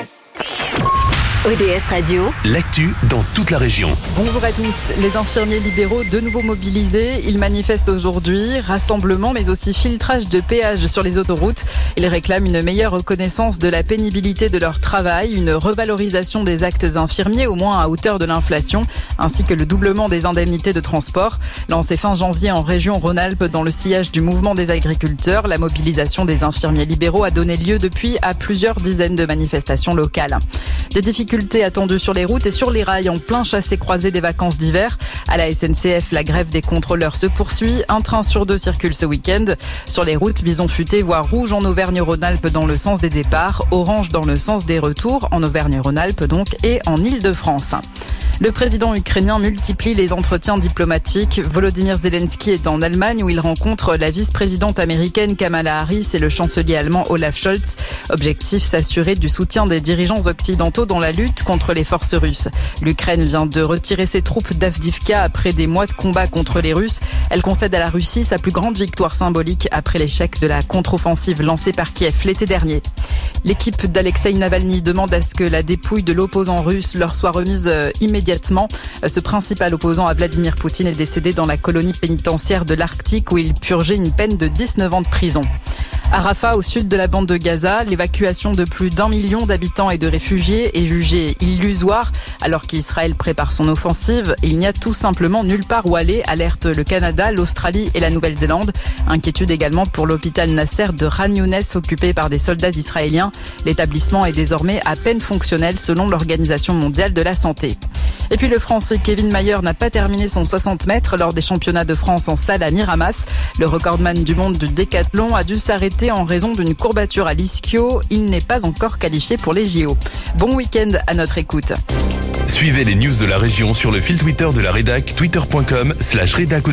ODS Radio, l'actu dans toute la région. Bonjour à tous. Les infirmiers libéraux de nouveau mobilisés. Ils manifestent aujourd'hui. Rassemblement mais aussi filtrage de péages sur les autoroutes. Ils réclament une meilleure reconnaissance de la pénibilité de leur travail, une revalorisation des actes infirmiers au moins à hauteur de l'inflation, ainsi que le doublement des indemnités de transport. Lancé fin janvier en région Rhône-Alpes dans le sillage du mouvement des agriculteurs, la mobilisation des infirmiers libéraux a donné lieu depuis à plusieurs dizaines de manifestations locales. Des difficultés attendues sur les routes et sur les rails en plein chassé-croisé des vacances d'hiver. À la SNCF, la grève des contrôleurs se poursuit. Un train sur deux circule ce week-end. Sur les routes, bison futé voire rouge en Auvergne-Rhône-Alpes dans le sens des départs, orange dans le sens des retours, en Auvergne-Rhône-Alpes donc, et en Île-de-France. Le président ukrainien multiplie les entretiens diplomatiques. Volodymyr Zelensky est en Allemagne où il rencontre la vice-présidente américaine Kamala Harris et le chancelier allemand Olaf Scholz. Objectif, s'assurer du soutien des dirigeants occidentaux dans la lutte contre les forces russes. L'Ukraine vient de retirer ses troupes d'Avdiivka après des mois de combat contre les Russes. Elle concède à la Russie sa plus grande victoire symbolique après l'échec de la contre-offensive lancée par Kiev l'été dernier. L'équipe d'Alexeï Navalny demande à ce que la dépouille de l'opposant russe leur soit remise immédiatement. Ce principal opposant à Vladimir Poutine est décédé dans la colonie pénitentiaire de l'Arctique où il purgeait une peine de 19 ans de prison. À Rafah, au sud de la bande de Gaza, l'évacuation de plus d'1 million d'habitants et de réfugiés est jugée illusoire. Alors qu'Israël prépare son offensive, il n'y a tout simplement nulle part où aller, alerte le Canada, l'Australie et la Nouvelle-Zélande. Inquiétude également pour l'hôpital Nasser de Khan Younes occupé par des soldats israéliens. L'établissement est désormais à peine fonctionnel selon l'Organisation mondiale de la santé. Et puis le Français Kevin Mayer n'a pas terminé son 60 mètres lors des championnats de France en salle à Miramas. Le recordman du monde du décathlon a dû s'arrêter en raison d'une courbature à l'ischio. Il n'est pas encore qualifié pour les JO. Bon week-end à notre écoute. Suivez les news de la région sur le fil Twitter de la rédac, twitter.com/rédac.